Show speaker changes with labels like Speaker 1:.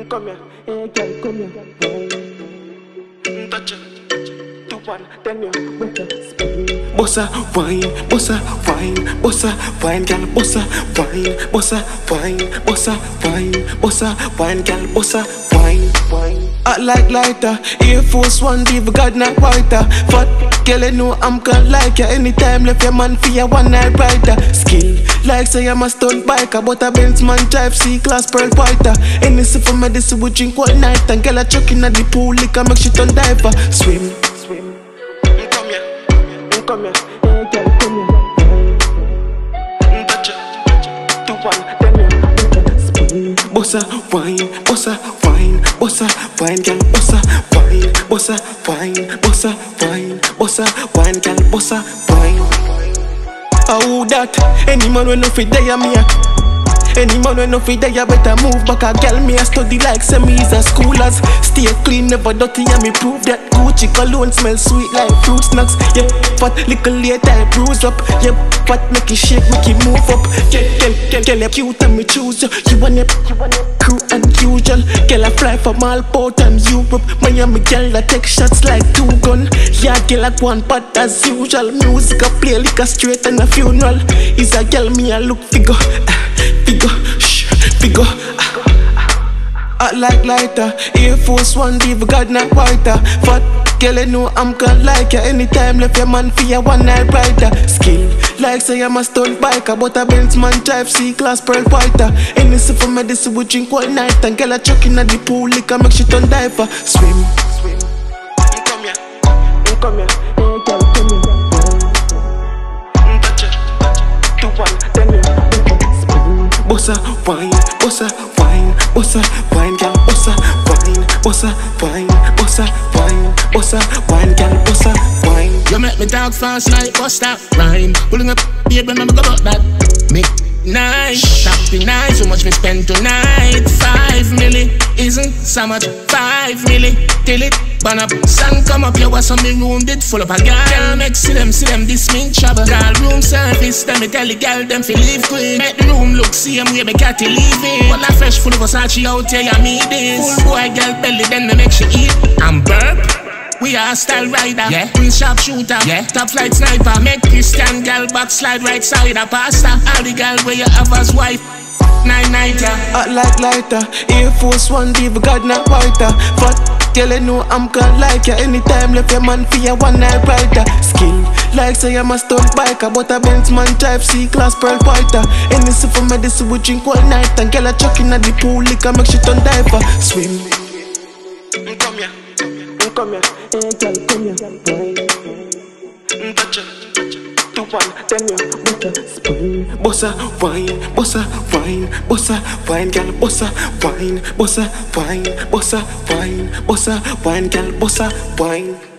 Speaker 1: Come here, hey girl, come here. Touch it, 2, 1, then you wake up, spin. Bossa wine, bossa wine, bossa wine, girl, bossa wine, bossa wine, bossa wine, bossa wine, girl, bossa wine, wine. Hot like lighter, Air Force One, diva God not whiter. Fat girl, you know I'm gonna like ya. Anytime left your man for your one night brighter. Skill like say I'm a stunt biker, but a Benz man drive C-class Pearl Whiter. Anything for medicine we drink all night, and girl a chuck in at the pool, liquor make shit on diver. Swim, swim. Come here, come here, hey girl, come here. Touch it, 2, 1, then you spin. Bossa wine, bossa wine, bossa wine, girl, bossa wine, bossa wine, bossa wine, bossa wine, girl, bossa wine. How that? Any man when no fit there, me a. Any man when no fit there, better move back a girl. Me a study like semi is a schoolers. Stay clean, never dirty, and me prove that. Gucci cologne smell sweet like fruit snacks. Yep, fat little later I bruise up. Yep, fat make it shake, make it move up. Girl, you cute and me choose you. You want it, crew unusual. Girl I fly from all port and Europe. Miami girl I take shots like 2 gun. Yeah, girl like one pot as usual. Music I play like a straight and a funeral. Is a girl me a look figure. Figure. Hot like lighter, Air Force One, diva God not whiter. Fat girl, you know I'm gonna like ya. Anytime left your man for your one night brighter. Skill like say I'm a stunt biker, but a Benz man drive C-class Pearl Whiter. Anything for medicine we drink all night, and girl a chuck in at the pool, liquor make shit on diver. Swim, swim. Come here, hey girl, come here. Touch it, 2, 1, then you. Bossa wine, bossa wine, bossa wine, girl, bossa wine, bossa wine, bossa wine, bossa wine, girl, bossa wine.
Speaker 2: You make me talk fast like Busta Rhyme. Pulling up, baby, remember about that. Make nice, stop the night. So much we spend tonight. 5 milli isn't so much. 5 milli till it burn up. Sun come up, you was some me room did full up a girl. Make see them, this mean trouble. Girl room service, them me tell the girl them fi leave quick. Make the room look same way me cat leave it. Well a fresh full of Versace out here, you meet this. Full boy girl belly, then me make she eat. I'm burp. We are style rider, yeah. We sharp shooter, yeah. Top flight sniper. Make Christian girl backslide right side a pasta. All the girl where you have as wife. 9-9, yeah.
Speaker 1: Hot like lighter, Air Force One, diva God not whiter. Fat girl, you know I'm gonna like ya. Anytime left your man for your one night brighter. Skill like say I'm a stunt biker, but a Benz man drive C-class Pearl Whiter. Anything for medicine we drink all night, and girl a chuck in at the pool, liquor make shit on diver. Swim. Come here, hey girl, come here. Touch it, 2, 1, then you wake up, spin. Bossa wine, bossa wine, bossa wine, girl, bossa wine, bossa wine, bossa wine, bossa wine, girl, bossa wine.